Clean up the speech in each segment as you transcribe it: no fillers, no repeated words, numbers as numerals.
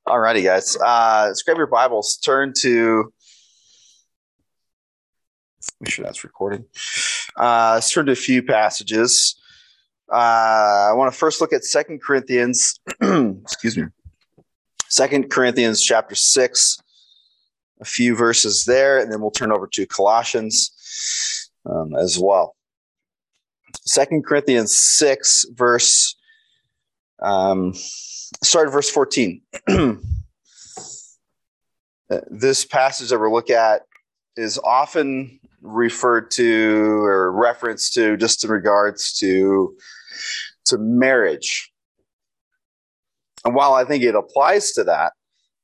Alrighty, guys. Let's grab your Bibles. Turn to. Make sure that's recording. Let's turn to a few passages. I want to first look at 2 Corinthians. Excuse me. 2 Corinthians chapter 6. A few verses there, and then we'll turn over to Colossians as well. 2 Corinthians 6, start at verse 14. This passage that we'll look at is often referred to or referenced to just in regards to marriage. And while I think it applies to that,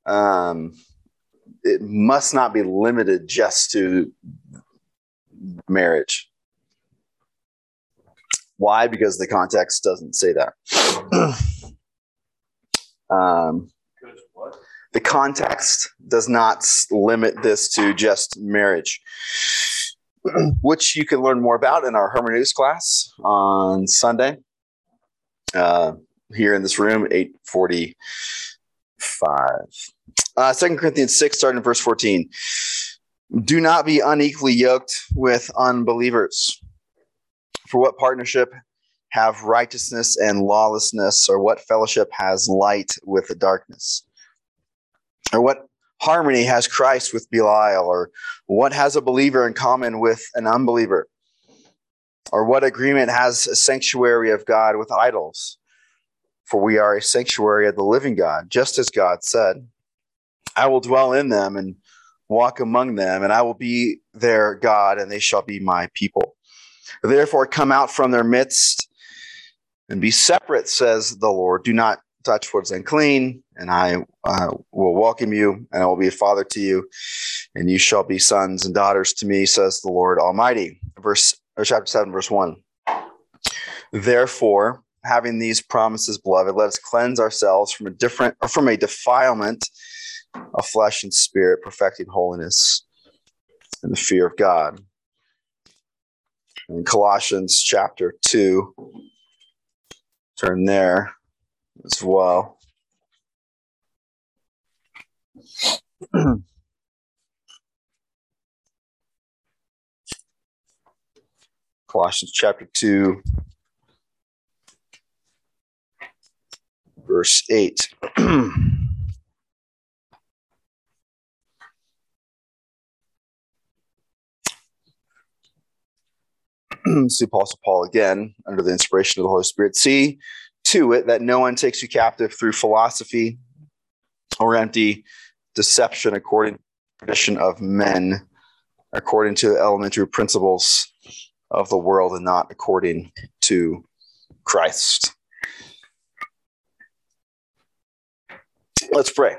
it must not be limited just to marriage. Why? Because the context doesn't say that. The context does not limit this to just marriage, which you can learn more about in our hermeneutics class on Sunday here in this room, 8:45. 2 Corinthians 6, starting in verse 14. Do not be unequally yoked with unbelievers. For what partnership have righteousness and lawlessness, or what fellowship has light with the darkness? Or what harmony has Christ with Belial? Or what has a believer in common with an unbeliever? Or what agreement has a sanctuary of God with idols? For we are a sanctuary of the living God, just as God said, I will dwell in them and walk among them, and I will be their God, and they shall be my people. Therefore, come out from their midst and be separate, says the Lord. Do not touch what is unclean, and I will welcome you, and I will be a father to you, and you shall be sons and daughters to me, says the Lord Almighty. Chapter 7, verse 1. Therefore, having these promises, beloved, let us cleanse ourselves from a defilement of flesh and spirit, perfecting holiness in the fear of God. In Colossians chapter 2, turn there as well. Colossians chapter 2, verse 8. See Apostle Paul again, under the inspiration of the Holy Spirit. See to it that no one takes you captive through philosophy or empty deception according to the tradition of men, according to the elementary principles of the world, and not according to Christ. Let's pray.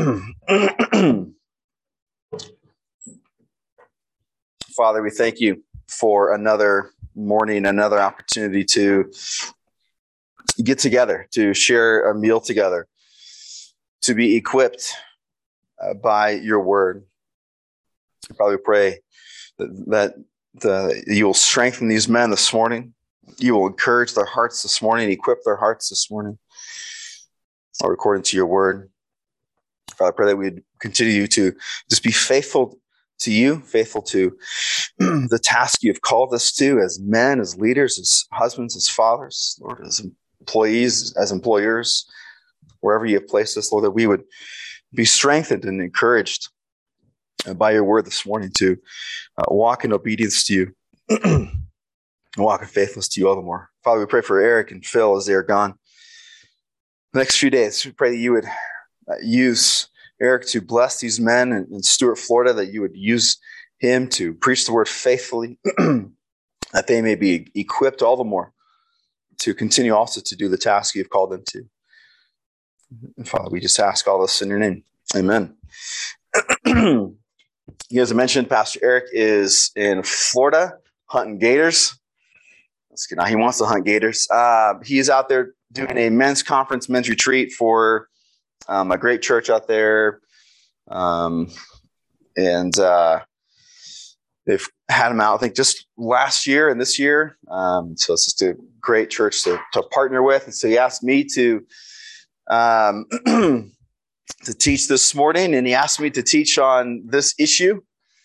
Father, we thank you for another morning, another opportunity to get together, to share a meal together, to be equipped by your word. Father, we pray that you will strengthen these men this morning. You will encourage their hearts this morning, equip their hearts this morning, according to your word. Father, I pray that we'd continue to just be faithful to you, faithful to the task you've called us to as men, as leaders, as husbands, as fathers, Lord, as employees, as employers, wherever you have placed us, Lord, that we would be strengthened and encouraged by your word this morning to walk in obedience to you, and walk in faithfulness to you all the more. Father, we pray for Eric and Phil as they are gone the next few days. We pray that you would use Eric to bless these men in Stuart, Florida, that you would use him to preach the word faithfully, that they may be equipped all the more to continue also to do the task you've called them to. And Father, we just ask all this in your name. Amen. As I mentioned, Pastor Eric is in Florida hunting gators. Now he wants to hunt gators. He is out there doing a men's conference, men's retreat for a great church out there. They've had him out, I think, just last year and this year. So it's just a great church to partner with. And so he asked me to to teach this morning, and he asked me to teach on this issue.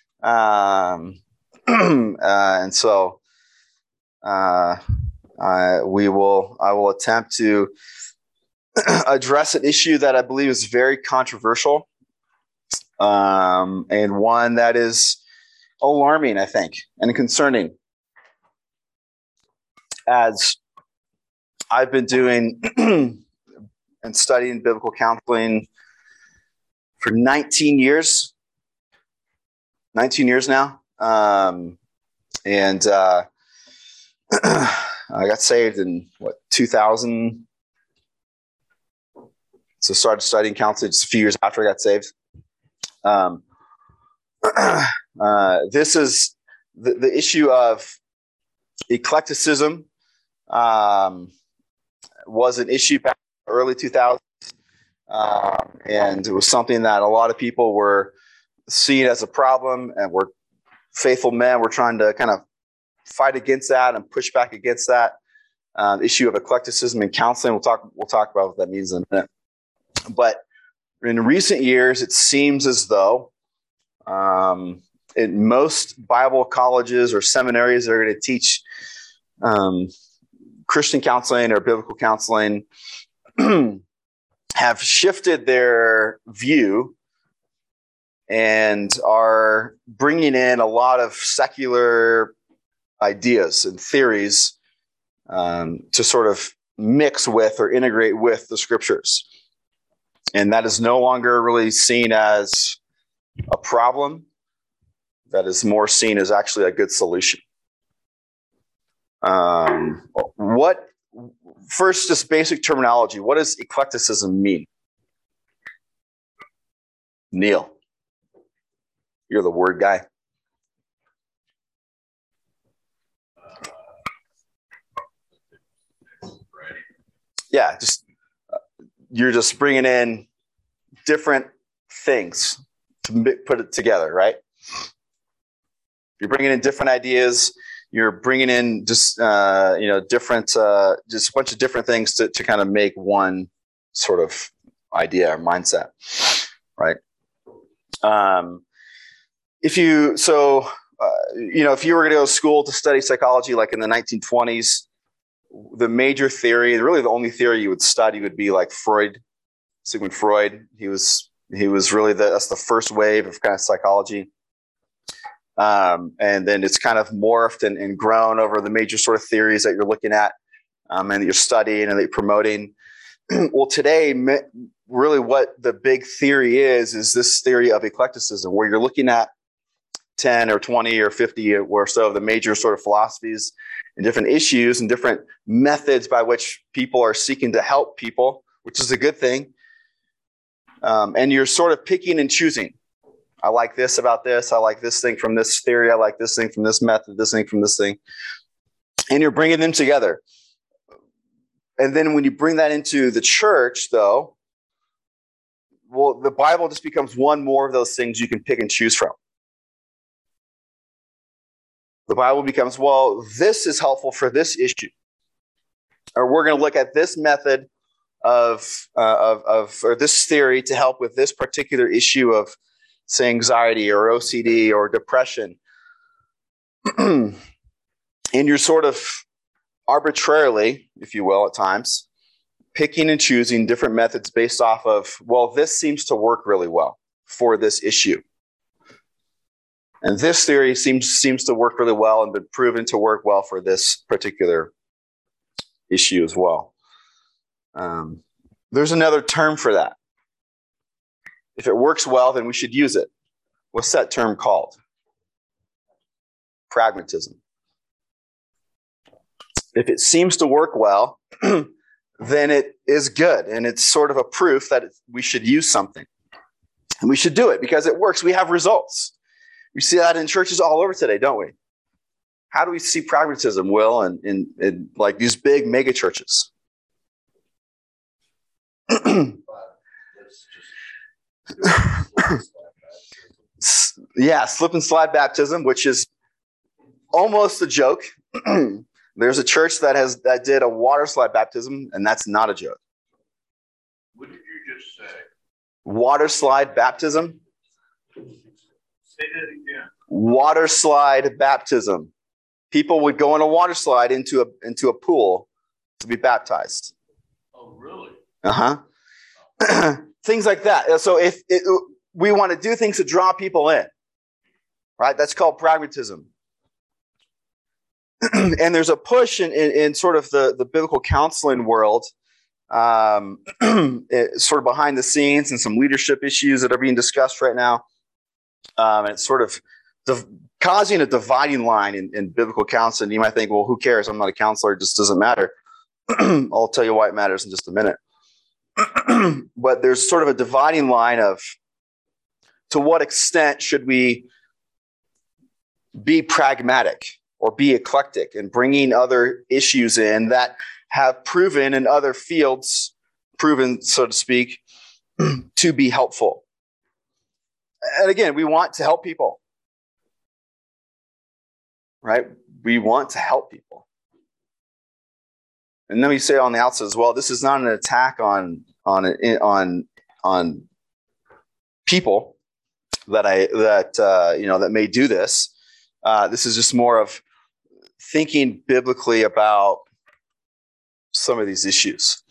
And so I will attempt to address an issue that I believe is very controversial, and one that is alarming, I think, and concerning. As I've been doing and studying biblical counseling for 19 years now. And I got saved in 2000. So started studying counseling just a few years after I got saved. This is the issue of eclecticism. Was an issue back in the early 2000s. And it was something that a lot of people were seeing as a problem, and we're faithful men. We're trying to kind of fight against that and push back against that issue of eclecticism in counseling. We'll talk about what that means in a minute. But in recent years, it seems as though in most Bible colleges or seminaries that are going to teach Christian counseling or biblical counseling have shifted their view and are bringing in a lot of secular ideas and theories to sort of mix with or integrate with the scriptures. And that is no longer really seen as a problem. That is more seen as actually a good solution. First, just basic terminology. What does eclecticism mean? Neil, you're the word guy. Yeah, you're just bringing in different things to put it together, right? You're bringing in different ideas. You're bringing in just different, just a bunch of different things to kind of make one sort of idea or mindset, right? If you were going to go to school to study psychology, like in the 1920s, the major theory, really the only theory you would study would be like Freud, Sigmund Freud. He was really that's the first wave of kind of psychology. And then it's kind of morphed and grown over the major sort of theories that you're looking at and that you're studying and that you're promoting. Well, today, really what the big theory is this theory of eclecticism, where you're looking at 10 or 20 or 50 or so of the major sort of philosophies and different issues and different methods by which people are seeking to help people, which is a good thing. And you're sort of picking and choosing. I like this about this. I like this thing from this theory. I like this thing from this method, this thing from this thing. And you're bringing them together. And then when you bring that into the church, though, well, the Bible just becomes one more of those things you can pick and choose from. The Bible becomes, well, this is helpful for this issue. Or we're going to look at this method or this theory to help with this particular issue of, say, anxiety or OCD or depression. And you're sort of arbitrarily, if you will, at times, picking and choosing different methods based off of, well, this seems to work really well for this issue. And this theory seems to work really well and been proven to work well for this particular issue as well. There's another term for that. If it works well, then we should use it. What's that term called? Pragmatism. If it seems to work well, then it is good. And it's sort of a proof that we should use something. And we should do it because it works. We have results. We see that in churches all over today, don't we? How do we see pragmatism, Will, in like these big mega churches? Yeah, slip and slide baptism, which is almost a joke. There's a church that did a water slide baptism, and that's not a joke. What did you just say? Water slide baptism. Say that again. Water slide baptism. People would go on a water slide into a pool to be baptized. Oh, really? Things like that. So if we want to do things to draw people in, right? That's called pragmatism. And there's a push in sort of the biblical counseling world, sort of behind the scenes, and some leadership issues that are being discussed right now. And it's sort of causing a dividing line in biblical counseling. You might think, well, who cares? I'm not a counselor. It just doesn't matter. I'll tell you why it matters in just a minute. But there's sort of a dividing line of, to what extent should we be pragmatic or be eclectic in bringing other issues in that have proven in other fields, so to speak, to be helpful. And again, we want to help people, right? We want to help people. And then we say on the outset as well, this is not an attack on people that may do this. This is just more of thinking biblically about some of these issues,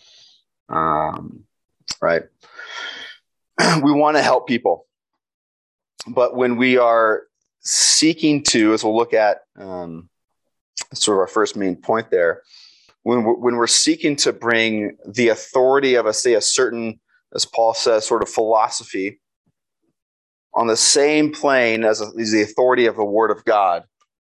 right? We want to help people, but when we are seeking to, as we'll look at, sort of our first main point there, when we're seeking to bring the authority of a certain, as Paul says, sort of philosophy on the same plane as the authority of the Word of God.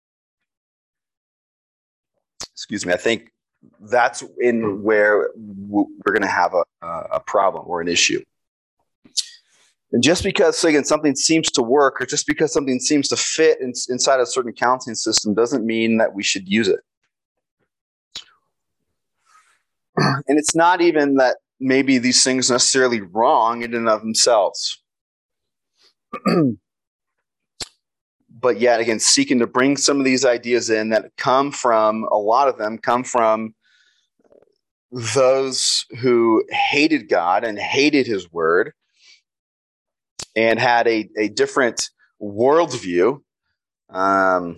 Excuse me. I think that's in where we're going to have a problem or an issue. And just because, again, something seems to work, or just because something seems to fit inside a certain counseling system, doesn't mean that we should use it. And it's not even that maybe these things are necessarily wrong in and of themselves. But yet, again, seeking to bring some of these ideas in that a lot of them come from those who hated God and hated his word and had a different worldview. But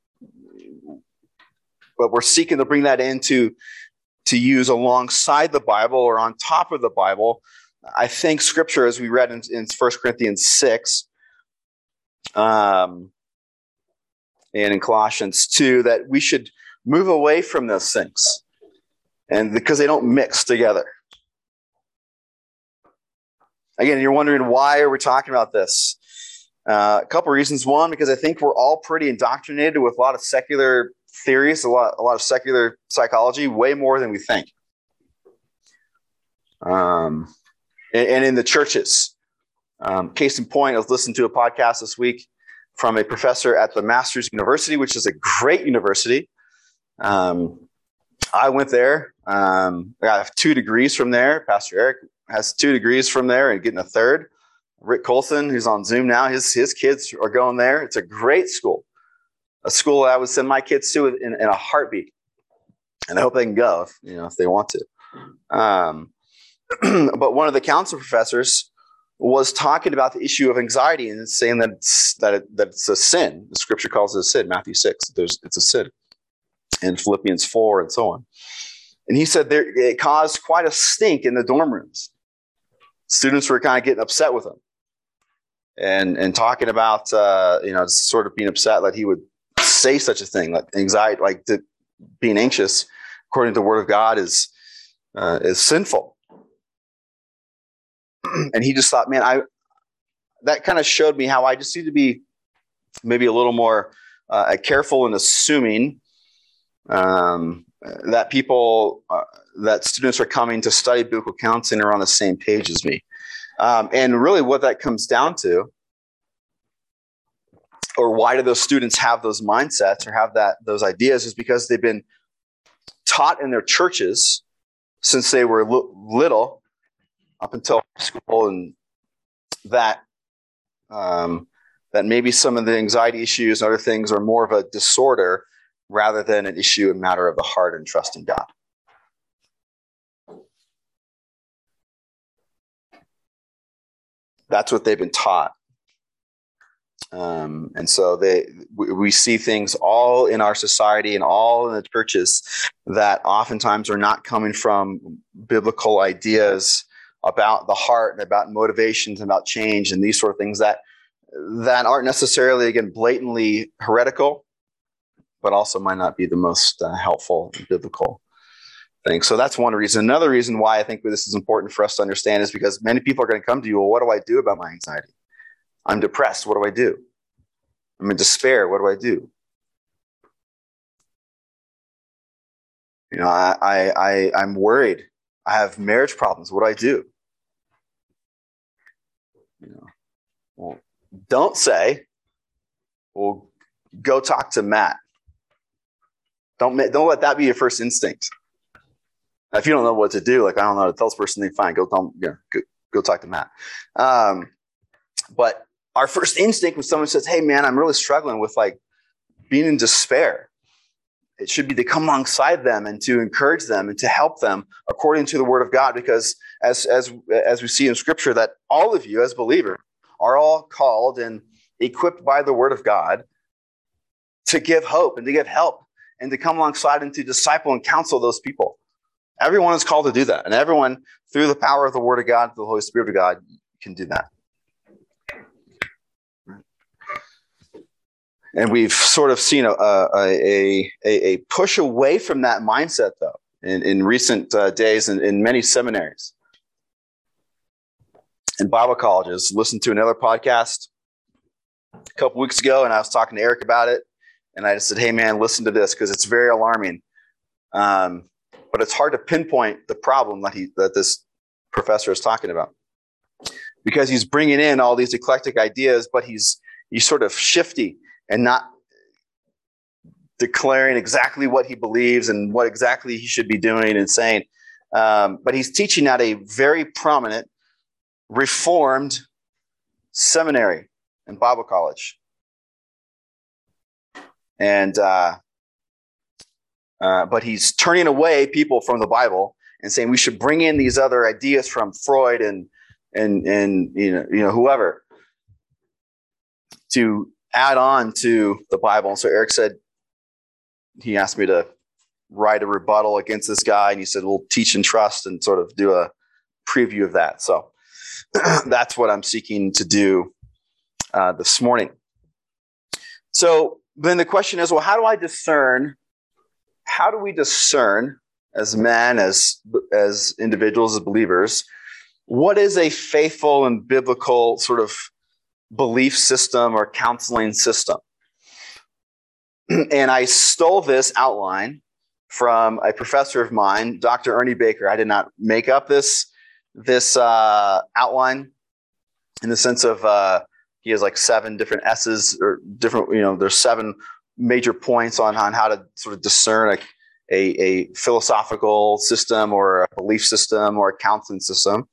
we're seeking to bring that into to use alongside the Bible or on top of the Bible. I think Scripture, as we read in 1 Corinthians 6 and in Colossians 2, that we should move away from those things, and because they don't mix together. Again, you're wondering, why are we talking about this? A couple of reasons. One, because I think we're all pretty indoctrinated with a lot of secular theories, a lot of secular psychology, way more than we think. And in the churches. Case in point, I was listening to a podcast this week from a professor at the Masters University, which is a great university. I went there. I got 2 degrees from there. Pastor Eric has 2 degrees from there and getting a third. Rick Colson, who's on Zoom now, his kids are going there. It's a great school. A school I would send my kids to in a heartbeat. And I hope they can go if they want to. But one of the council professors was talking about the issue of anxiety and saying that it's a sin. The scripture calls it a sin, Matthew 6. It's a sin. And Philippians 4 and so on. And he said it caused quite a stink in the dorm rooms. Students were kind of getting upset with him and talking about, sort of being upset that he would say such a thing, like anxiety, like being anxious, according to the Word of God, is sinful. And he just thought, man, that kind of showed me how I just need to be maybe a little more careful in assuming that people, that students are coming to study biblical counseling are on the same page as me. And really what that comes down to, or why do those students have those mindsets or have those ideas, is because they've been taught in their churches since they were little up until school, and that maybe some of the anxiety issues and other things are more of a disorder rather than an issue and matter of the heart and trust in God. That's what they've been taught. And so we see things all in our society and all in the churches that oftentimes are not coming from biblical ideas about the heart and about motivations and about change and these sort of things that aren't necessarily, again, blatantly heretical, but also might not be the most helpful and biblical thing. So that's one reason. Another reason why I think this is important for us to understand is because many people are going to come to you, well, what do I do about my anxiety? I'm depressed. What do I do? I'm in despair. What do I do? You know, I'm worried. I have marriage problems. What do I do? You know, well, don't say, well, go talk to Matt. Don't let that be your first instinct. If you don't know what to do, like, I don't know, to tell this person, then fine, go talk to Matt. But our first instinct when someone says, hey, man, I'm really struggling with like being in despair, it should be to come alongside them and to encourage them and to help them according to the word of God. Because as we see in scripture, that all of you as believers are all called and equipped by the word of God to give hope and to give help and to come alongside and to disciple and counsel those people. Everyone is called to do that. And everyone, through the power of the word of God, the Holy Spirit of God, can do that. And we've sort of seen a push away from that mindset, though, in recent days in many seminaries and Bible colleges. Listened to another podcast a couple weeks ago, and I was talking to Eric about it. And I just said, hey, man, listen to this because it's very alarming. But it's hard to pinpoint the problem that this professor is talking about, because he's bringing in all these eclectic ideas, but he's sort of shifty and not declaring exactly what he believes and what exactly he should be doing and saying. But he's teaching at a very prominent Reformed seminary and Bible college. And but he's turning away people from the Bible and saying we should bring in these other ideas from Freud and you know whoever to add on to the Bible. And so Eric said, he asked me to write a rebuttal against this guy, and he said we'll teach and trust and sort of do a preview of that. So that's what I'm seeking to do this morning. So then the question is, well, how do we discern as men, as individuals, as believers, what is a faithful and biblical sort of belief system or counseling system? And I stole this outline from a professor of mine, Dr. Ernie Baker. I did not make up this outline in the sense of he has like 7 different S's or different, there's 7 major points on how to sort of discern a philosophical system or a belief system or a counseling system.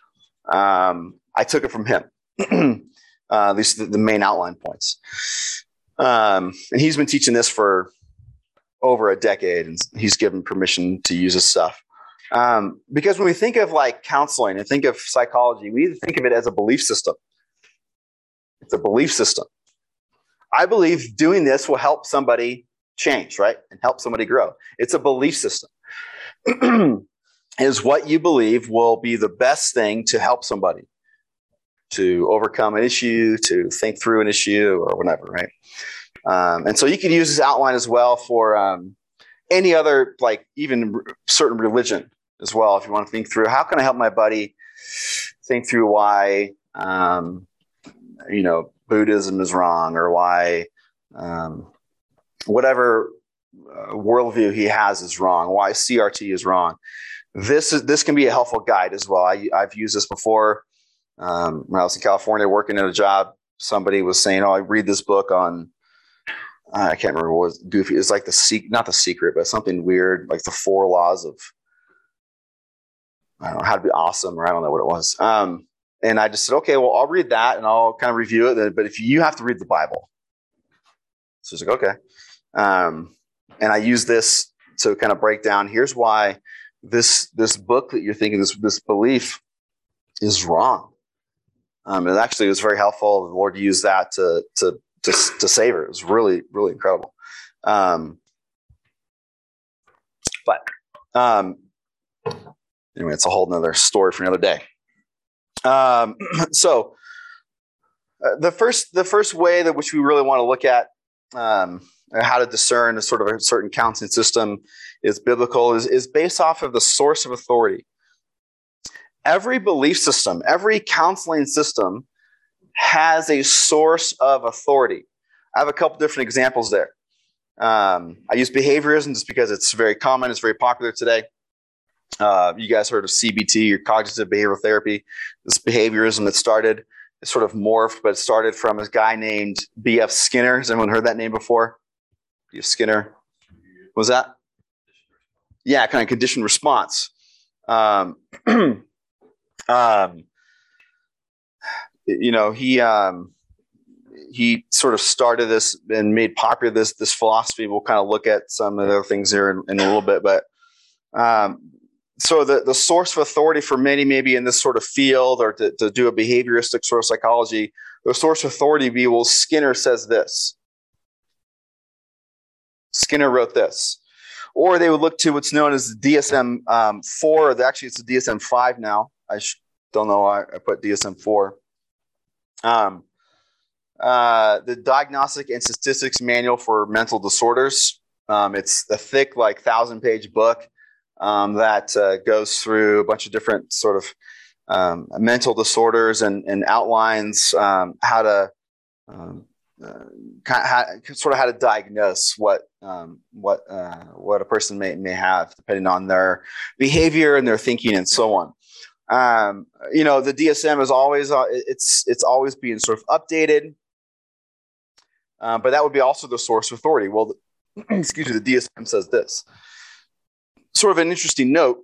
I took it from him. These are the main outline points. And he's been teaching this for over a decade, and he's given permission to use his stuff. Because when we think of like counseling and think of psychology, we think of it as a belief system. It's a belief system. I believe doing this will help somebody change, right? And help somebody grow. It's a belief system. Is what you believe will be the best thing to help somebody to overcome an issue, to think through an issue or whatever, right? And so you can use this outline as well for any other, like even certain religion as well. If you want to think through, how can I help my buddy think through why, Buddhism is wrong, or why whatever worldview he has is wrong, why CRT is wrong. This can be a helpful guide as well. I've used this before. When I was in California working at a job, somebody was saying, I read this book on, I can't remember what was goofy. It's like not The Secret, but something weird, like the 4 laws of, I don't know, how to be awesome, or I don't know what it was. And I just said, okay, well, I'll read that and I'll kind of review it. But if you have to read the Bible. So it's like, okay. And I use this to kind of break down, here's why this book that you're thinking, this belief is wrong. And actually, it was very helpful. The Lord used that to save her. It was really, really incredible. Anyway, it's a whole nother story for another day. So the first way that which we really want to look at how to discern a sort of a certain counseling system is biblical, is based off of the source of authority. Every belief system, every counseling system has a source of authority. I have a couple different examples there. I use behaviorism just because it's very common, it's very popular today. You guys heard of CBT, or cognitive behavioral therapy. This behaviorism that started, it sort of morphed, but it started from a guy named B.F. Skinner. Has anyone heard that name before? B.F. Skinner. What was that? Yeah, kind of conditioned response. He sort of started this and made popular this philosophy. We'll kind of look at some of the other things here in a little bit, but so the source of authority for many, maybe in this sort of field, or to do a behavioristic sort of psychology, the source of authority be, well, Skinner says this. Skinner wrote this. Or they would look to what's known as the DSM-4. Actually, it's the DSM-5 now. I don't know why I put DSM-4. The Diagnostic and Statistics Manual for Mental Disorders. It's a thick, 1,000-page book that goes through a bunch of different sort of mental disorders and outlines how to how to diagnose what a person may have, depending on their behavior and their thinking and so on. The DSM is always it's always being sort of updated, but that would be also the source of authority. Well, excuse me, the DSM says this. Sort of an interesting note.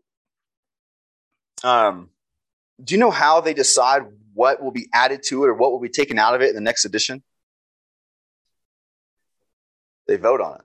Do you know how they decide what will be added to it or what will be taken out of it in the next edition? They vote on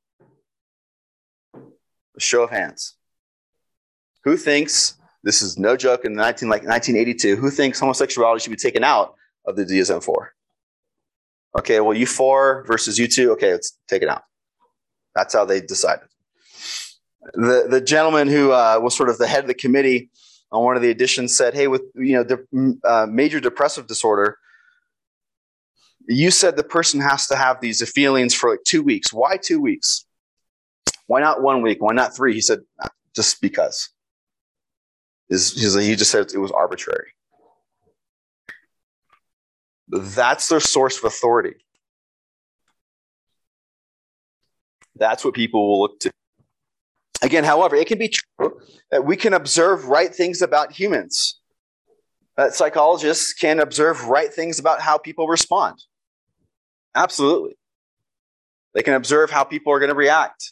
it. A show of hands. Who thinks, this is no joke, in 1982, who thinks homosexuality should be taken out of the DSM-4? Okay, well, you 4 versus you 2, okay, let's take it out. That's how they decided. The gentleman who was sort of the head of the committee on one of the editions said, hey, with major depressive disorder, you said the person has to have these feelings for 2 weeks. Why 2 weeks? Why not 1 week? Why not 3? He said, just because. He just said it was arbitrary. That's their source of authority. That's what people will look to. Again, however, it can be true that we can observe right things about humans. That psychologists can observe right things about how people respond. Absolutely. They can observe how people are going to react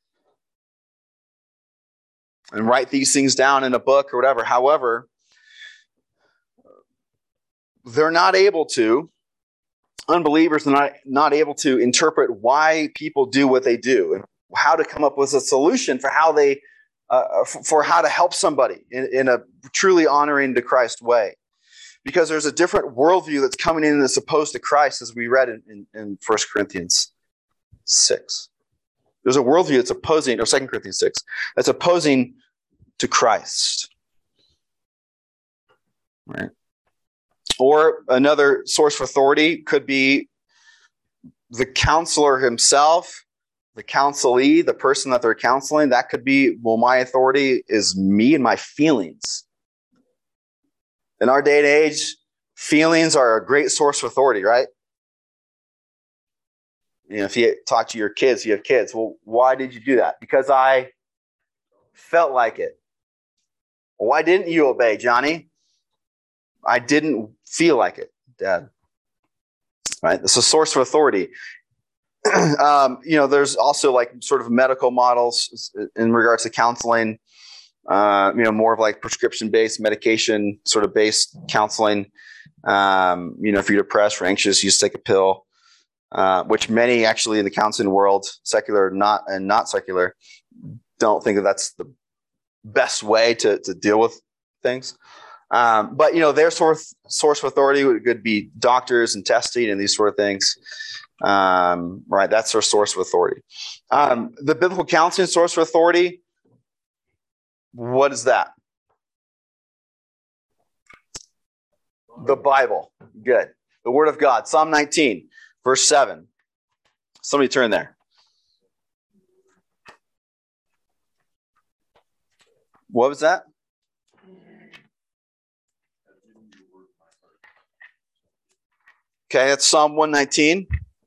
and write these things down in a book or whatever. However, they're not able to, unbelievers are not able to interpret why people do what they do and how to come up with a solution for how they, for how to help somebody in a truly honoring to Christ way. Because there's a different worldview that's coming in that's opposed to Christ, as we read in 1 Corinthians 6. There's a worldview that's opposing, or 2 Corinthians 6, that's opposing to Christ. Right? Or another source of authority could be the counselor himself, the counselee, the person that they're counseling. That could be, well, my authority is me and my feelings. In our day and age, feelings are a great source of authority, right? If you talk to your kids, you have kids. Well, why did you do that? Because I felt like it. Well, why didn't you obey, Johnny? I didn't feel like it, Dad. Right? It's a source of authority. There's also sort of medical models in regards to counseling. More of prescription-based, medication sort of based counseling. If you're depressed or anxious, you just take a pill, which many actually in the counseling world, secular and not secular, don't think that that's the best way to deal with things. But their source of authority could be doctors and testing and these sort of things. Right, that's their source of authority. The biblical counseling source of authority, what is that? The Bible. Good. The Word of God. Psalm 19, verse 7. Somebody turn there. What was that? Okay, that's Psalm 119.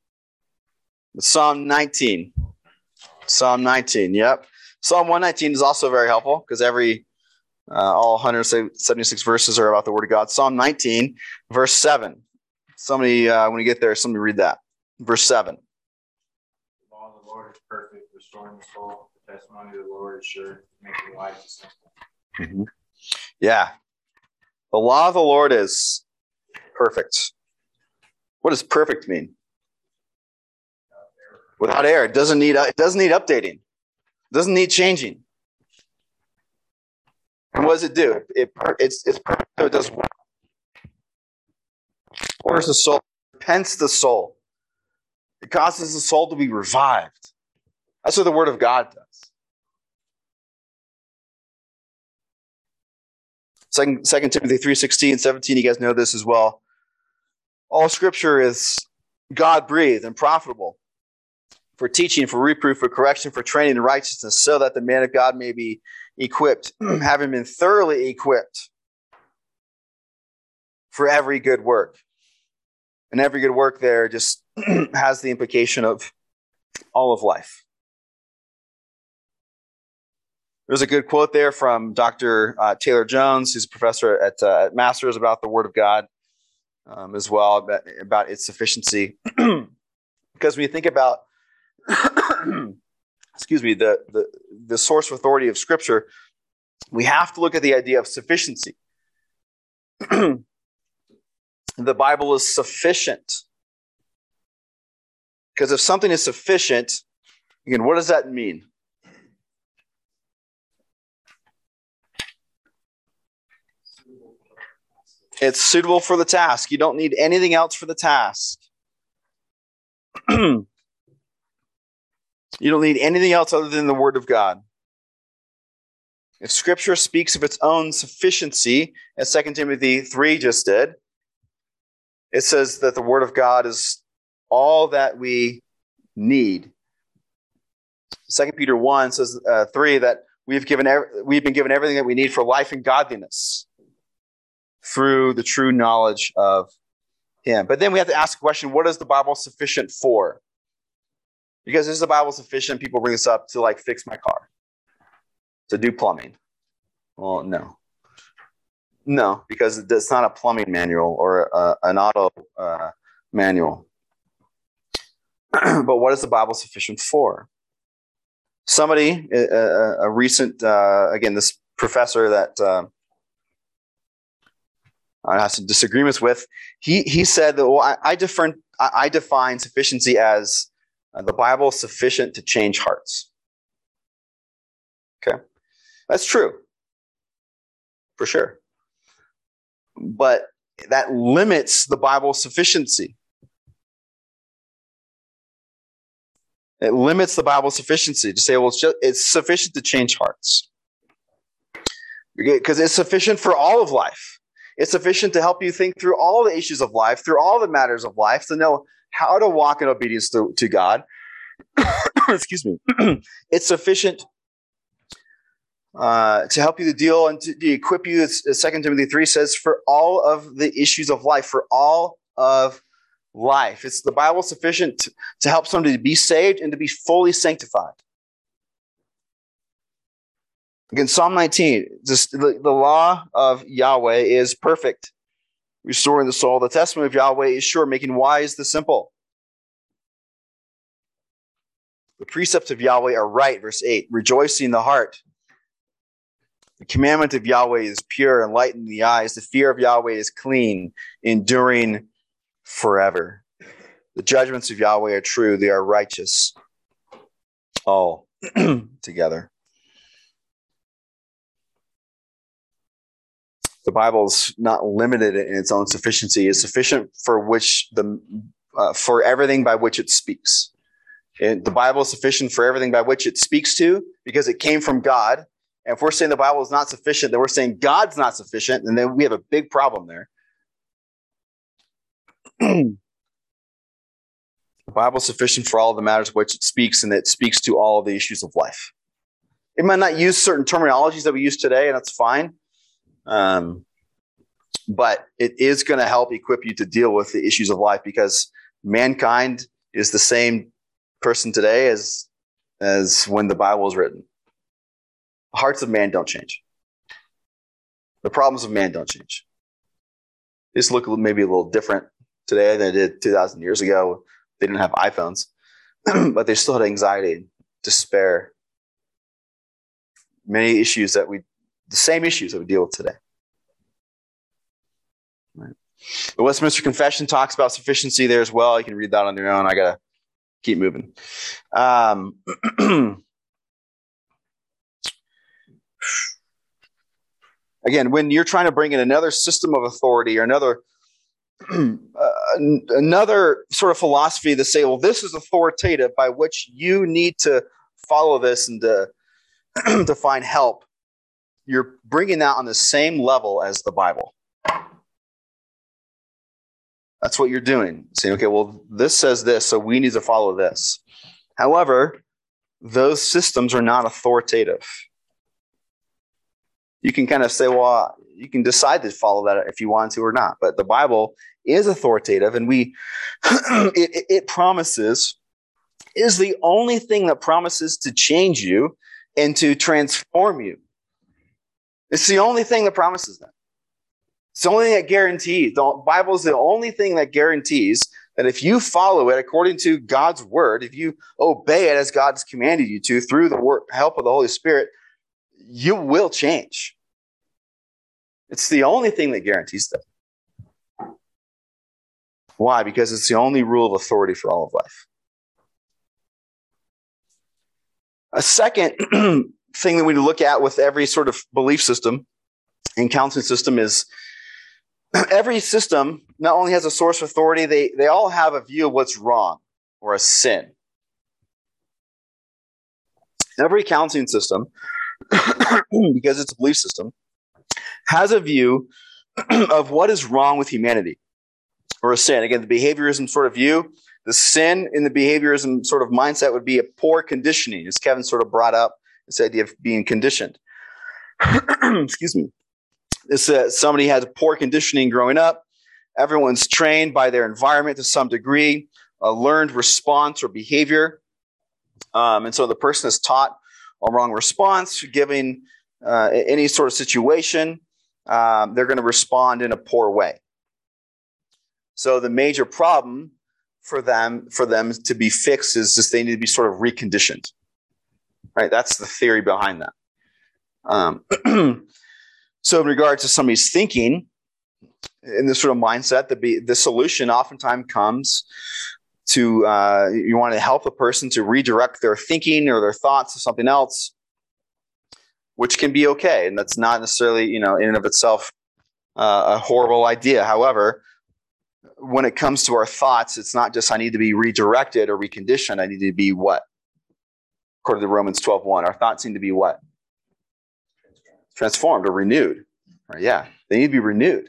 Psalm 19. Psalm 19, yep. Psalm 119 is also very helpful because all 176 verses are about the Word of God. Psalm 19, verse 7. Somebody, when you get there, somebody read that. Verse 7. The law of the Lord is perfect, restoring the soul. The testimony of the Lord is sure, making life simple. Mm-hmm. Yeah. The law of the Lord is perfect. What does perfect mean? Without error. It doesn't need updating. It doesn't need changing. And what does it do? It's perfect, so it does what? Orders the soul, repents the soul. It causes the soul to be revived. That's what the Word of God does. Second Timothy 3:16, 17, you guys know this as well. All Scripture is God-breathed and profitable for teaching, for reproof, for correction, for training in righteousness, so that the man of God may be equipped, having been thoroughly equipped for every good work. And every good work there just has the implication of all of life. There's a good quote there from Dr. Taylor Jones, who's a professor at Masters, about the Word of God as well, about its sufficiency. Because when you think about the source of authority of Scripture, we have to look at the idea of sufficiency. The Bible is sufficient. Because if something is sufficient, again, what does that mean? It's suitable for the task. You don't need anything else for the task. You don't need anything else other than the Word of God. If Scripture speaks of its own sufficiency, as 2 Timothy 3 just did, it says that the Word of God is all that we need. 2 Peter 1 says 3 that we've been given everything that we need for life and godliness through the true knowledge of Him. But then we have to ask the question, what is the Bible sufficient for? Because is the Bible sufficient? People bring this up to fix my car, to do plumbing. Well, no. No, because it's not a plumbing manual or an auto manual. But what is the Bible sufficient for? Somebody, a recent, again, this professor that I have some disagreements with, he said that, well, I define sufficiency as the Bible is sufficient to change hearts. Okay, that's true, for sure. But that limits the Bible's sufficiency. It limits the Bible's sufficiency to say, well, it's sufficient to change hearts. Because it's sufficient for all of life. It's sufficient to help you think through all the issues of life, through all the matters of life, to know how to walk in obedience to God. Excuse me. It's sufficient to help you to deal and to equip you, as 2 Timothy 3 says, for all of the issues of life, for all of life. It's the Bible sufficient to help somebody to be saved and to be fully sanctified. Again, Psalm 19, the law of Yahweh is perfect, restoring the soul. The testimony of Yahweh is sure, making wise the simple. The precepts of Yahweh are right, verse 8, rejoicing the heart. The commandment of Yahweh is pure, enlightening the eyes. The fear of Yahweh is clean, enduring forever. The judgments of Yahweh are true. They are righteous all together. The Bible's not limited in its own sufficiency. It's sufficient for everything by which it speaks. The Bible is sufficient for everything by which it speaks to, because it came from God. And if we're saying the Bible is not sufficient, then we're saying God's not sufficient, and then we have a big problem there. The Bible is sufficient for all of the matters which it speaks, and it speaks to all of the issues of life. It might not use certain terminologies that we use today, and that's fine. But it is going to help equip you to deal with the issues of life, because mankind is the same person today as when the Bible was written. The hearts of man don't change. The problems of man don't change. They just look maybe a little different today than they did 2,000 years ago. They didn't have iPhones, but they still had anxiety, despair, many issues the same issues that we deal with today. Right. The Westminster Confession talks about sufficiency there as well. You can read that on your own. I got to keep moving. Again, when you're trying to bring in another system of authority or another sort of philosophy to say, well, this is authoritative by which you need to follow this and to find help, you're bringing that on the same level as the Bible. That's what you're doing. Saying, okay, well, this says this, so we need to follow this. However, those systems are not authoritative. You can kind of say, well, you can decide to follow that if you want to or not. But the Bible is authoritative, and it promises, is the only thing that promises to change you and to transform you. It's the only thing that promises that. It's the only thing that guarantees. The Bible is the only thing that guarantees that if you follow it according to God's word, if you obey it as God's commanded you to through the help of the Holy Spirit, you will change. It's the only thing that guarantees that. Why? Because it's the only rule of authority for all of life. A second thing that we look at with every sort of belief system and counseling system is every system not only has a source of authority, they all have a view of what's wrong or a sin. Every counseling system, because it's a belief system, has a view of what is wrong with humanity or a sin. Again, the behaviorism sort of view, the sin in the behaviorism sort of mindset would be a poor conditioning, as Kevin sort of brought up this idea of being conditioned. Excuse me. Somebody has a poor conditioning growing up. Everyone's trained by their environment to some degree, a learned response or behavior. And so the person is taught a wrong response, given any sort of situation, they're going to respond in a poor way. So the major problem for them to be fixed is just they need to be sort of reconditioned. Right? That's the theory behind that. So in regards to somebody's thinking, in this sort of mindset, the solution oftentimes comes to you want to help a person to redirect their thinking or their thoughts to something else, which can be okay, and that's not necessarily in and of itself a horrible idea. However, when it comes to our thoughts, it's not just I need to be redirected or reconditioned. I need to be what? According to Romans 12:1, our thoughts need to be what? Transformed or renewed. Right, yeah, they need to be renewed.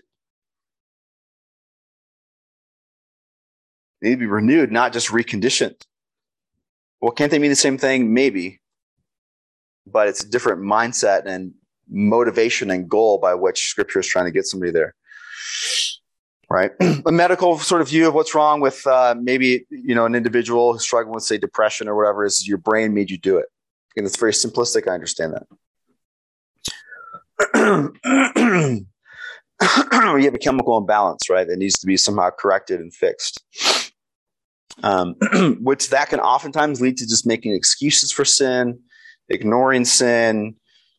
They need to be renewed, not just reconditioned. Well, can't they mean the same thing? Maybe. But it's a different mindset and motivation and goal by which Scripture is trying to get somebody there. Right? A medical sort of view of what's wrong with maybe an individual who's struggling with, say, depression or whatever is your brain made you do it. And it's very simplistic. I understand that. You have a chemical imbalance, right, that needs to be somehow corrected and fixed. Which that can oftentimes lead to just making excuses for sin, ignoring sin,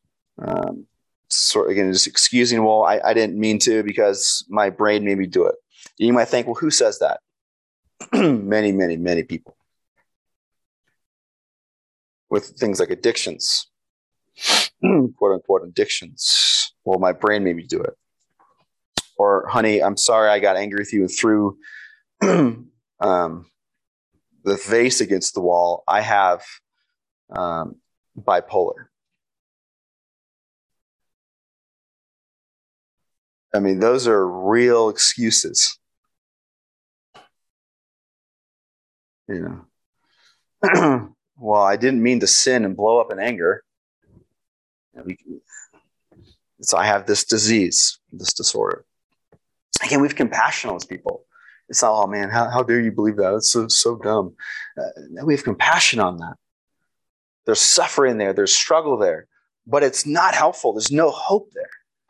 just excusing, well, I didn't mean to because my brain made me do it. You might think, well, who says that? Many, many, many people. With things like addictions, quote unquote addictions. Well, my brain made me do it. Or, honey, I'm sorry I got angry with you and threw the vase against the wall. I have bipolar. I mean, those are real excuses. You know, well, I didn't mean to sin and blow up in anger. So I have this disease, this disorder. Again, we have compassion on those people. It's not, oh man, how dare you believe that? It's so dumb. We have compassion on that. There's suffering there. There's struggle there. But it's not helpful. There's no hope there.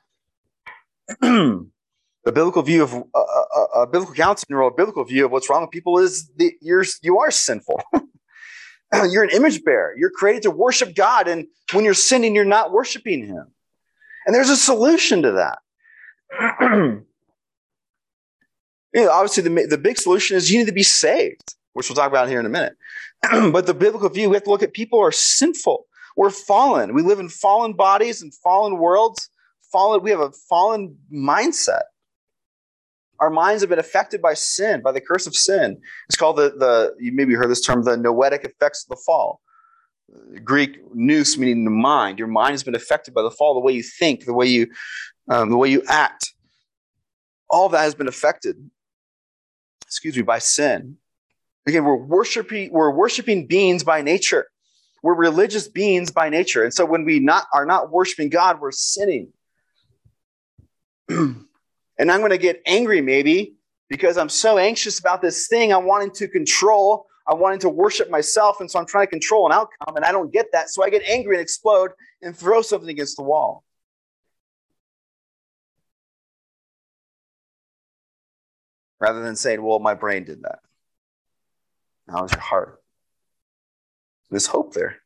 The biblical view of a biblical counseling or a biblical view of what's wrong with people is you are sinful. You're an image bearer. You're created to worship God. And when you're sinning, you're not worshiping him. And there's a solution to that. Obviously, the big solution is you need to be saved, which we'll talk about here in a minute. But the biblical view, we have to look at people who are sinful. We're fallen. We live in fallen bodies and fallen worlds. We have a fallen mindset. Our minds have been affected by sin, by the curse of sin. It's called you maybe heard this term, the noetic effects of the fall. Greek nous meaning the mind. Your mind has been affected by the fall, the way you think, the way you act. All of that has been affected, by sin. Again, we're worshiping beings by nature. We're religious beings by nature. And so when we are not worshiping God, we're sinning. And I'm going to get angry maybe because I'm so anxious about this thing I'm wanting to control. I'm wanting to worship myself. And so I'm trying to control an outcome and I don't get that. So I get angry and explode and throw something against the wall. Rather than saying, well, my brain did that. How was your heart? There's hope there.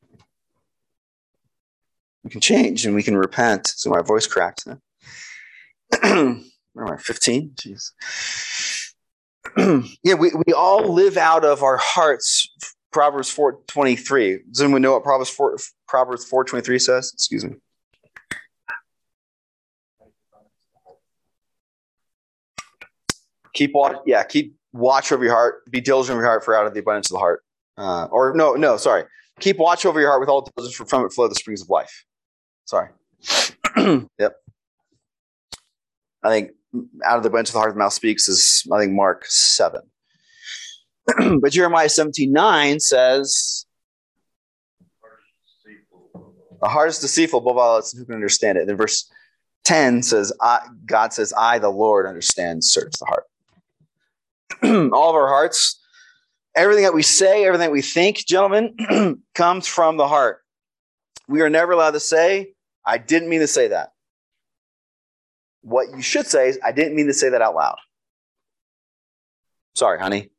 We can change and we can repent. So my voice cracked. Where am I? 15? Jeez. Yeah, we all live out of our hearts. Proverbs 4:23. Does anyone know what Proverbs 4:23 says? Excuse me. Keep watch over your heart. Be diligent over your heart, for out of the abundance of the heart. Sorry. Keep watch over your heart with all diligence, for from it flow the springs of life. Sorry. Yep. I think out of the abundance of the heart, the mouth speaks is, I think, Mark 7. But Jeremiah 17:9 says, the heart is deceitful above all else, and who can understand it? And then verse 10 says, God says, I, the Lord, understand, search the heart. All of our hearts, everything that we say, everything that we think, gentlemen, comes from the heart. We are never allowed to say, I didn't mean to say that. What you should say is, I didn't mean to say that out loud. Sorry, honey.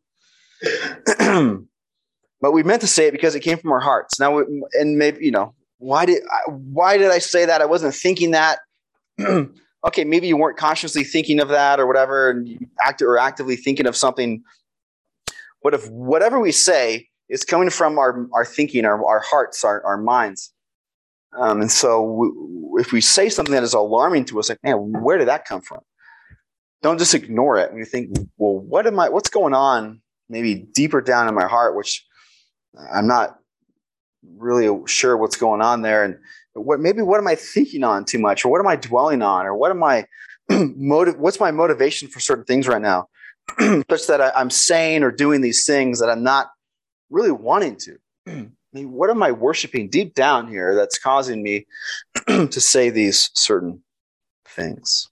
But we meant to say it because it came from our hearts. Now, and maybe, why did I say that? I wasn't thinking that. Okay, maybe you weren't consciously thinking of that or whatever, and you actively thinking of something. But if whatever we say is coming from our thinking, our hearts, our minds, and so if we say something that is alarming to us, like, man, where did that come from? Don't just ignore it. When you think, well, what's going on maybe deeper down in my heart, which I'm not really sure what's going on there. And what am I thinking on too much? Or what am I dwelling on? Or what am I what's my motivation for certain things right now? Such that I'm saying or doing these things that I'm not really wanting to. I mean, what am I worshiping deep down here that's causing me to say these certain things?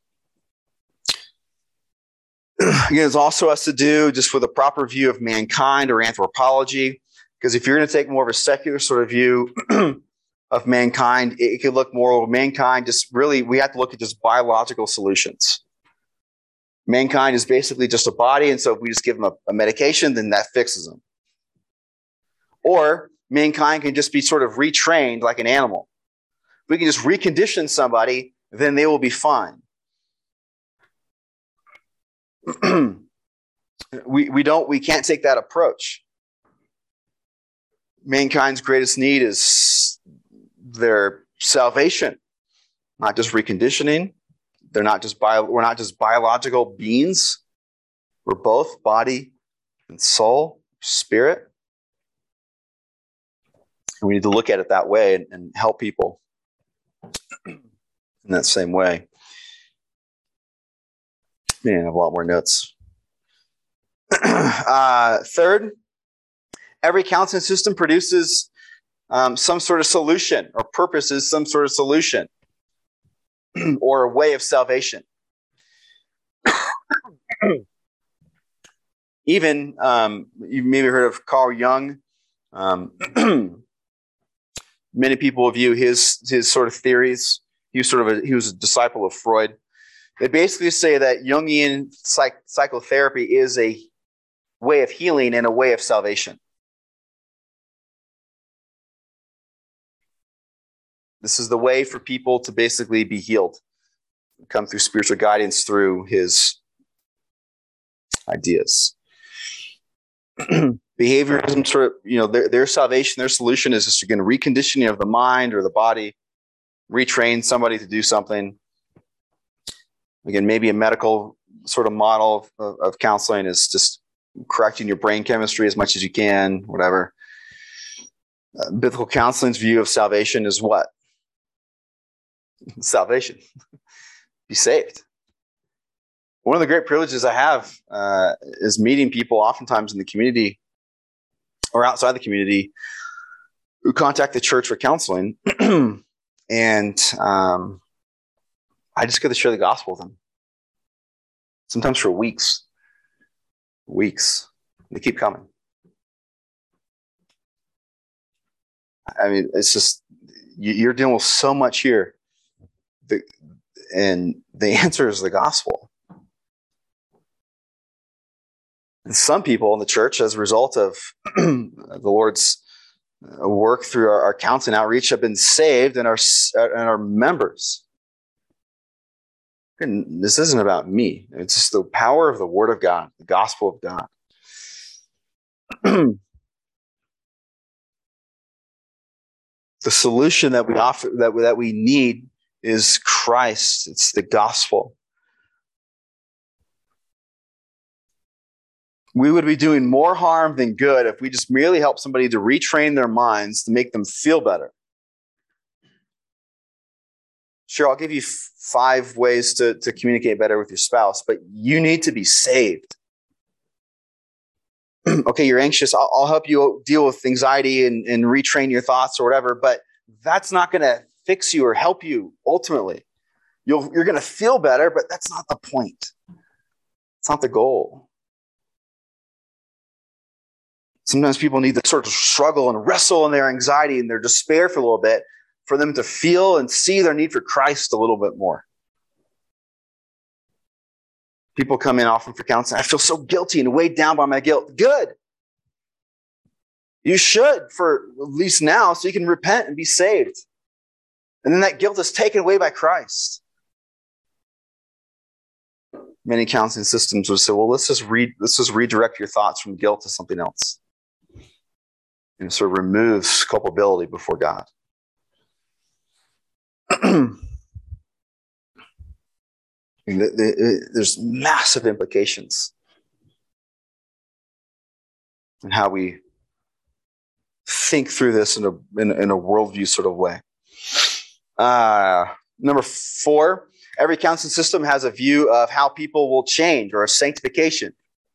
Again, it also has to do just with a proper view of mankind or anthropology. Because if you're going to take more of a secular sort of view of mankind, it could look more of mankind. We have to look at just biological solutions. Mankind is basically just a body, and so if we just give them a medication, then that fixes them. Or mankind can just be sort of retrained like an animal. If we can just recondition somebody, then they will be fine. We can't take that approach. Mankind's greatest need is their salvation, not just reconditioning, we're not just biological beings. We're both body and soul, spirit. And we need to look at it that way and help people in that same way. Man, I have a lot more notes. Third, every counseling system produces some sort of solution or purposes some sort of solution or a way of salvation. Even, you've maybe heard of Carl Jung. Many people view his sort of theories. He was a disciple of Freud. They basically say that Jungian psychotherapy is a way of healing and a way of salvation. This is the way for people to basically be healed, come through spiritual guidance through his ideas. Behaviorism, sort of, their salvation, their solution is just, again, reconditioning of the mind or the body, retrain somebody to do something. Again, maybe a medical sort of model of counseling is just correcting your brain chemistry as much as you can, whatever. Biblical counseling's view of salvation is what? Salvation. Be saved. One of the great privileges I have is meeting people oftentimes in the community or outside the community who contact the church for counseling. And I just get to share the gospel with them. Sometimes for weeks. They keep coming. I mean, it's just, you're dealing with so much here. And the answer is the gospel. And some people in the church, as a result of the Lord's work through our counseling outreach, have been saved and are members. And this isn't about me. It's just the power of the Word of God, the gospel of God. The solution that we offer, that we need, is Christ. It's the gospel. We would be doing more harm than good if we just merely help somebody to retrain their minds to make them feel better. Sure, I'll give you 5 ways to communicate better with your spouse, but you need to be saved. Okay, you're anxious. I'll help you deal with anxiety and retrain your thoughts or whatever, but that's not going to fix you or help you ultimately. You're going to feel better, but that's not the point. It's not the goal. Sometimes people need to sort of struggle and wrestle in their anxiety and their despair for a little bit for them to feel and see their need for Christ a little bit more. People come in often for counseling. I feel so guilty and weighed down by my guilt. Good. You should, for at least now, so you can repent and be saved. And then that guilt is taken away by Christ. Many counseling systems would say, well, let's just redirect your thoughts from guilt to something else. And it sort of removes culpability before God. There's massive implications in how we think through this in a worldview sort of way. Number 4, every counseling system has a view of how people will change, or a sanctification.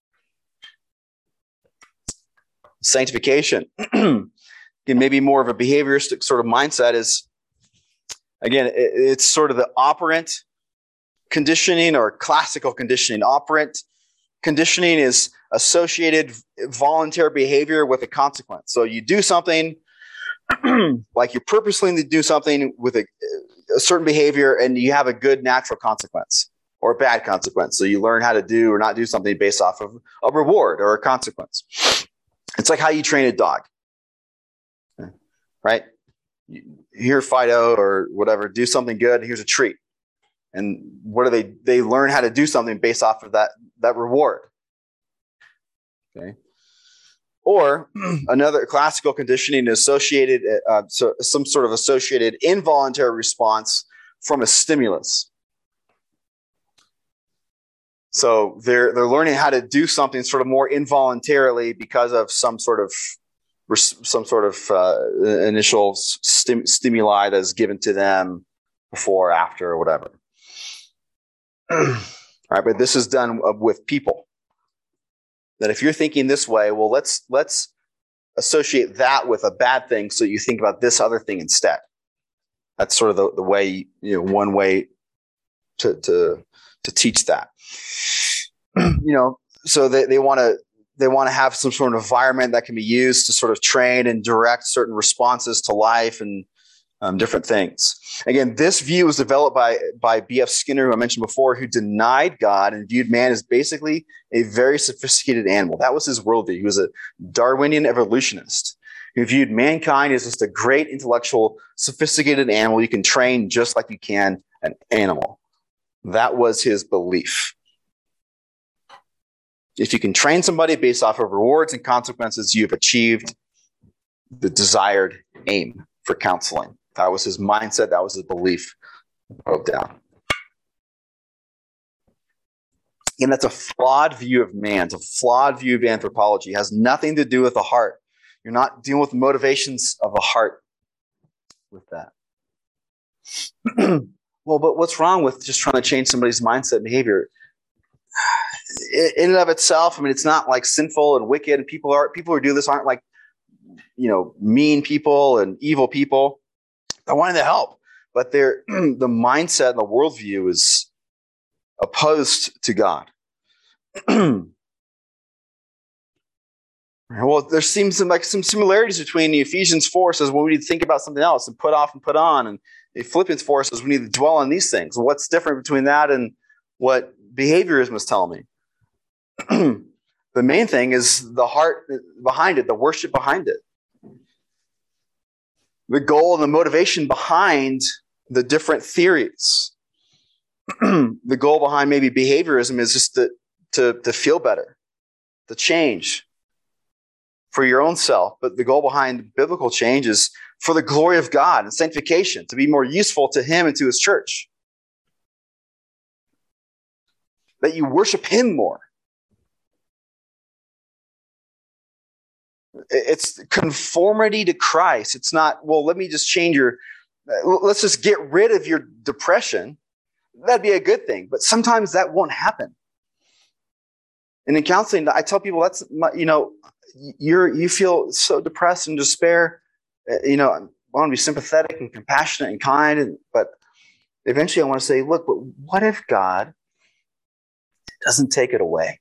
Sanctification. Maybe more of a behavioristic sort of mindset is, again, it's sort of the operant conditioning or classical conditioning. Operant conditioning is associated voluntary behavior with a consequence. So you do something, like you're purposely to do something with a certain behavior, and you have a good natural consequence or a bad consequence. So you learn how to do or not do something based off of a reward or a consequence. It's like how you train a dog, right? Here, Fido or whatever, do something good. Here's a treat. And what do they learn how to do something based off of that reward. Okay. Or another classical conditioning associated, some sort of associated involuntary response from a stimulus. So they're learning how to do something sort of more involuntarily because of some sort of initial stimuli that's given to them before, after, or whatever. All right, but this is done with people. That if you're thinking this way, well, let's associate that with a bad thing, so you think about this other thing instead. That's sort of the way, one way to teach that. So they want to have some sort of environment that can be used to sort of train and direct certain responses to life and different things. Again, this view was developed by B.F. Skinner, who I mentioned before, who denied God and viewed man as basically a very sophisticated animal. That was his worldview. He was a Darwinian evolutionist who viewed mankind as just a great intellectual, sophisticated animal you can train just like you can an animal. That was his belief. If you can train somebody based off of rewards and consequences, you've achieved the desired aim for counseling. That was his mindset. That was his belief. Wrote down. And that's a flawed view of man. It's a flawed view of anthropology. It has nothing to do with the heart. You're not dealing with the motivations of a heart with that. Well, but what's wrong with just trying to change somebody's mindset and behavior? In and of itself, I mean, it's not like sinful and wicked, and people who do this aren't like, mean people and evil people. They're wanting to help, but the mindset and the worldview is opposed to God. Well, there seems some similarities between the Ephesians 4 says, well, we need to think about something else and put off and put on, and the Philippians 4 says we need to dwell on these things. What's different between that and what behaviorism is telling me? The main thing is the heart behind it, the worship behind it. The goal and the motivation behind the different theories. The goal behind maybe behaviorism is just to feel better, to change for your own self. But the goal behind biblical change is for the glory of God and sanctification, to be more useful to Him and to His church. That you worship Him more. It's conformity to Christ. It's not, well, let me just let's just get rid of your depression. That'd be a good thing. But sometimes that won't happen. And in counseling, I tell people you feel so depressed and despair. I want to be sympathetic and compassionate and kind. But eventually I want to say, look, but what if God doesn't take it away?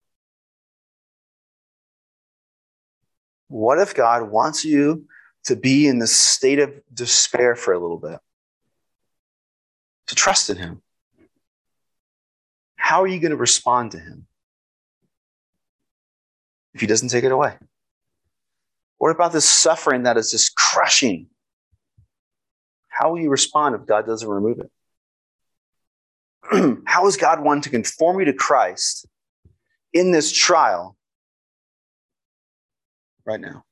What if God wants you to be in this state of despair for a little bit? To trust in Him. How are you going to respond to Him if He doesn't take it away? What about this suffering that is just crushing? How will you respond if God doesn't remove it? How is God wanting to conform you to Christ in this trial right now?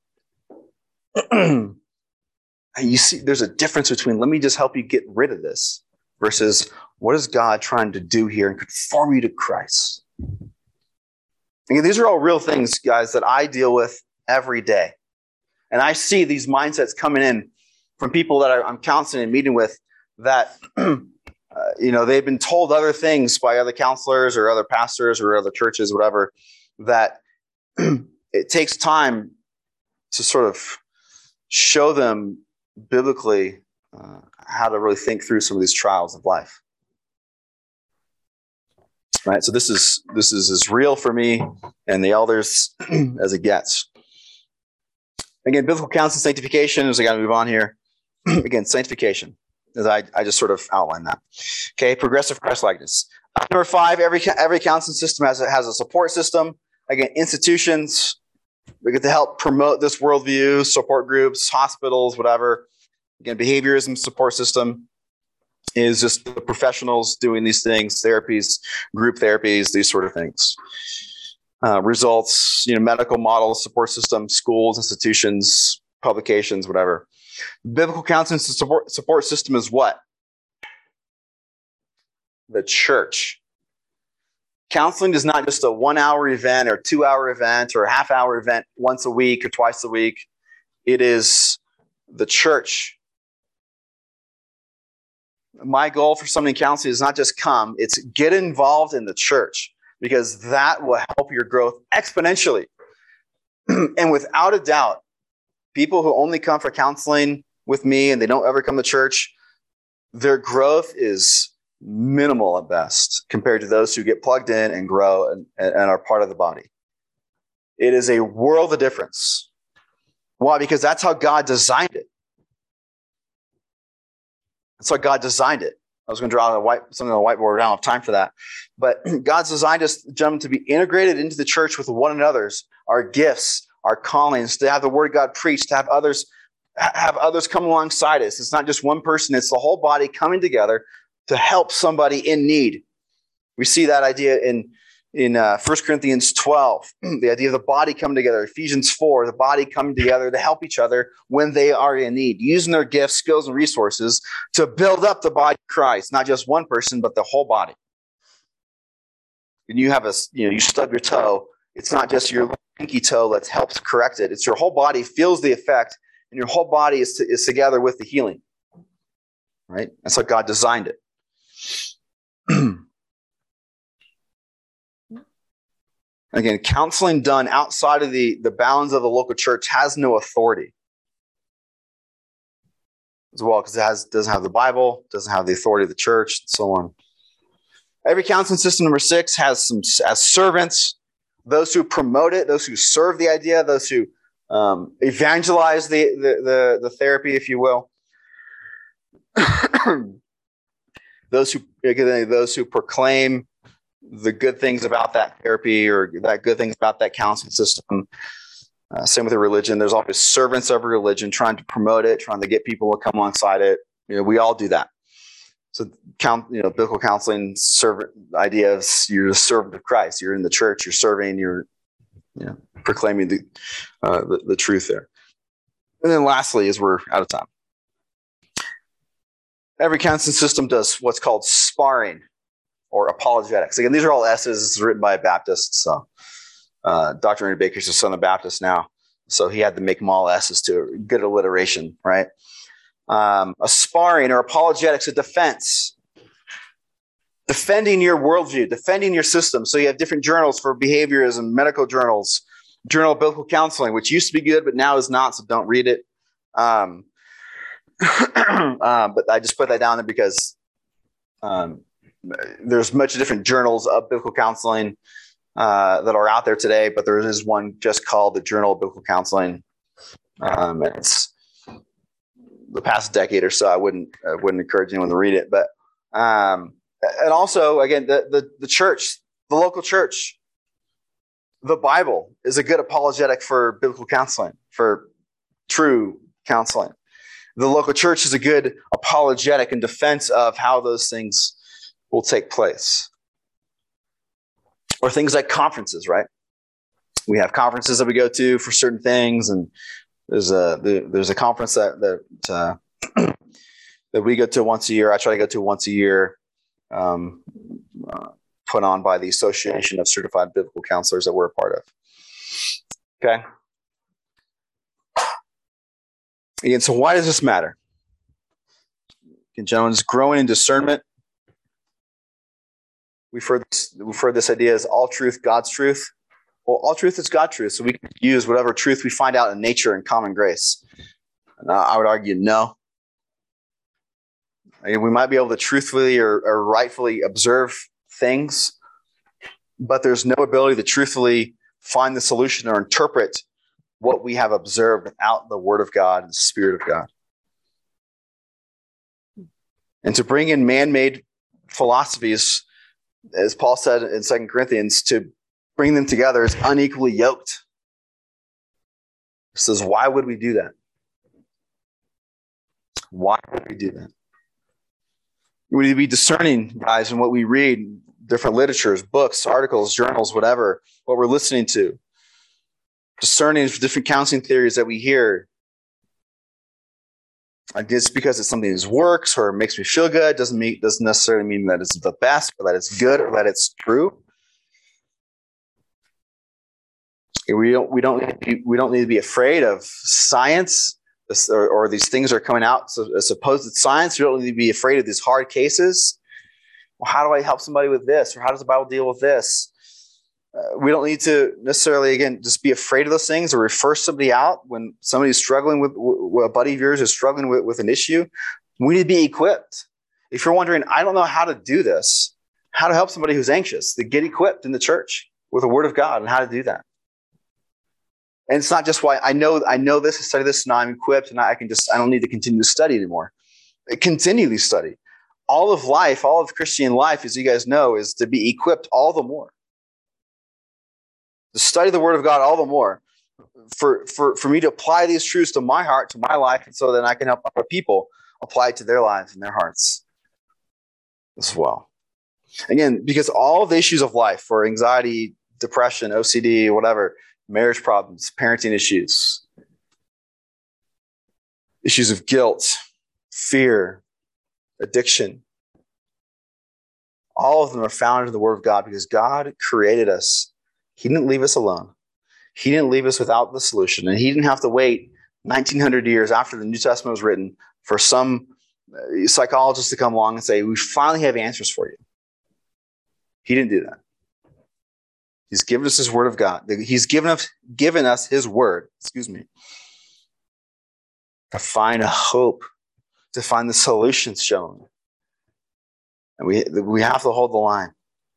You see, there's a difference between let me just help you get rid of this versus what is God trying to do here and conform you to Christ? Again, these are all real things, guys, that I deal with every day. And I see these mindsets coming in from people that I'm counseling and meeting with that, they've been told other things by other counselors or other pastors or other churches, whatever, that it takes time to sort of show them biblically how to really think through some of these trials of life. Right, so this is as real for me and the elders as it gets. Again, biblical counseling, sanctification, as I got to move on here. Again, sanctification, as I just sort of outlined that. Okay, progressive Christ-likeness. Number 5, every counseling system has a support system. Again, institutions, we get to help promote this worldview, support groups, hospitals, whatever. Again, behaviorism support system is just the professionals doing these things, therapies, group therapies, these sort of things. Results, medical models, support systems, schools, institutions, publications, whatever. Biblical counseling support system is what? The church. Counseling is not just a 1 hour event or 2 hour event or a half hour event once a week or twice a week. It is the church. My goal for somebody in counseling is not just come, it's get involved in the church, because that will help your growth exponentially. And without a doubt, people who only come for counseling with me and they don't ever come to church, their growth is minimal at best compared to those who get plugged in and grow and are part of the body. It is a world of difference. Why? Because that's how God designed it. That's how God designed it. I was going to draw something on the whiteboard. I don't have time for that. But God's designed us, gentlemen, to be integrated into the church with one another's, our gifts, our callings, to have the word of God preached, to have others come alongside us. It's not just one person. It's the whole body coming together to help somebody in need. We see that idea in 1 Corinthians 12, the idea of the body coming together. Ephesians 4, the body coming together to help each other when they are in need, using their gifts, skills, and resources to build up the body of Christ, not just one person, but the whole body. When you have you stub your toe, it's not just your pinky toe that helps correct it. It's your whole body feels the effect, and your whole body is together with the healing. Right? That's how God designed it. Again, counseling done outside of the bounds of the local church has no authority as well, because it doesn't have the Bible, doesn't have the authority of the church, and so on. Every counseling system, number 6, has servants, those who promote it, those who serve the idea, those who evangelize the therapy, if you will. Those who proclaim the good things about that therapy or that good things about that counseling system. Same with the religion. There's always servants of a religion trying to promote it, trying to get people to come alongside it. We all do that. So, biblical counseling servant idea is you're a servant of Christ. You're in the church. You're serving. You're proclaiming the truth there. And then, lastly, as we're out of time, every counseling system does what's called sparring or apologetics. Again, these are all S's. It's written by a Baptist. So Dr. Ernie Baker's a Southern Baptist now. So he had to make them all S's to good alliteration, right? A sparring or apologetics, a defense. Defending your worldview, defending your system. So you have different journals for behaviorism, medical journals, Journal of Biblical Counseling, which used to be good, but now is not, so don't read it. But I just put that down there because there's much different journals of biblical counseling that are out there today, but there is one just called the Journal of Biblical Counseling. It's the past decade or so. I wouldn't encourage anyone to read it, but and also again the church, the local church, the Bible is a good apologetic for biblical counseling, for true counseling. The local church is a good apologetic in defense of how those things will take place. Or things like conferences, right? We have conferences that we go to for certain things, and there's a conference that we go to once a year. I try to go to once a year, put on by the Association of Certified Biblical Counselors that we're a part of. Okay. Again, so why does this matter? Again, gentlemen, it's growing in discernment. We've heard this idea as all truth, God's truth. Well, all truth is God's truth, so we can use whatever truth we find out in nature and common grace. And I would argue no. I mean, we might be able to truthfully or rightfully observe things, but there's no ability to truthfully find the solution or interpret what we have observed without the Word of God and the Spirit of God. And to bring in man-made philosophies, as Paul said in 2 Corinthians, to bring them together is unequally yoked. He says, why would we do that? Why would we do that? We need to be discerning, guys, in what we read, different literatures, books, articles, journals, whatever, what we're listening to. Discerning different counseling theories that we hear. Just because it's something that works or makes me feel good doesn't necessarily mean that it's the best or that it's good or that it's true. We don't need to be afraid of science or these things are coming out. So supposed science, we don't need to be afraid of these hard cases. Well, how do I help somebody with this? Or how does the Bible deal with this? We don't need to necessarily, again, just be afraid of those things or refer somebody out when somebody's struggling with a buddy of yours is struggling with an issue. We need to be equipped. If you're wondering, I don't know how to do this, how to help somebody who's anxious, to get equipped in the church with the Word of God and how to do that. And it's not just why I know this, I study this, now I'm equipped, and I don't need to continue to study anymore. Continually study. All of life, all of Christian life, as you guys know, is to be equipped all the more. To study the Word of God all the more. For me to apply these truths to my heart, to my life, and so that I can help other people apply it to their lives and their hearts as well. Again, because all of the issues of life, for anxiety, depression, OCD, whatever, marriage problems, parenting issues, issues of guilt, fear, addiction, all of them are found in the Word of God because God created us. He didn't leave us alone. He didn't leave us without the solution. And he didn't have to wait 1900 years after the New Testament was written for some psychologist to come along and say, we finally have answers for you. He didn't do that. He's given us his Word of God. He's given us his Word, to find a hope, to find the solutions shown. And we have to hold the line.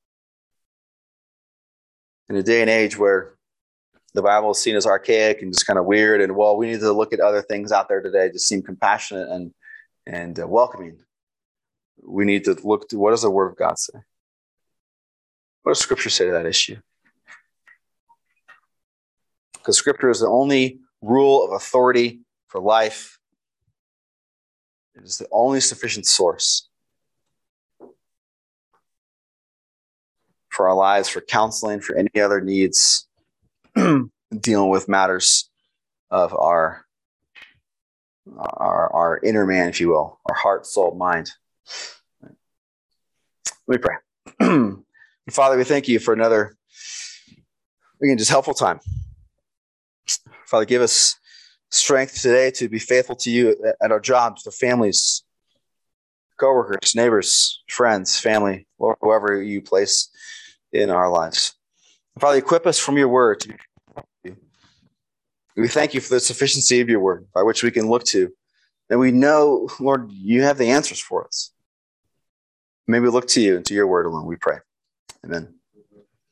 In a day and age where the Bible is seen as archaic and just kind of weird, and well, we need to look at other things out there today to seem compassionate and welcoming. We need to look to what does the Word of God say? What does Scripture say to that issue? Because Scripture is the only rule of authority for life. It is the only sufficient source for our lives, for counseling, for any other needs, dealing with matters of our inner man, if you will, our heart, soul, mind. Let me pray. Father, we thank you for another, again, just helpful time. Father, give us strength today to be faithful to you at our jobs, our families, coworkers, neighbors, friends, family, Lord, whoever you place in our lives. Father, equip us from your word. We thank you for the sufficiency of your word by which we can look to. And we know, Lord, you have the answers for us. May we look to you and to your word alone, we pray. Amen.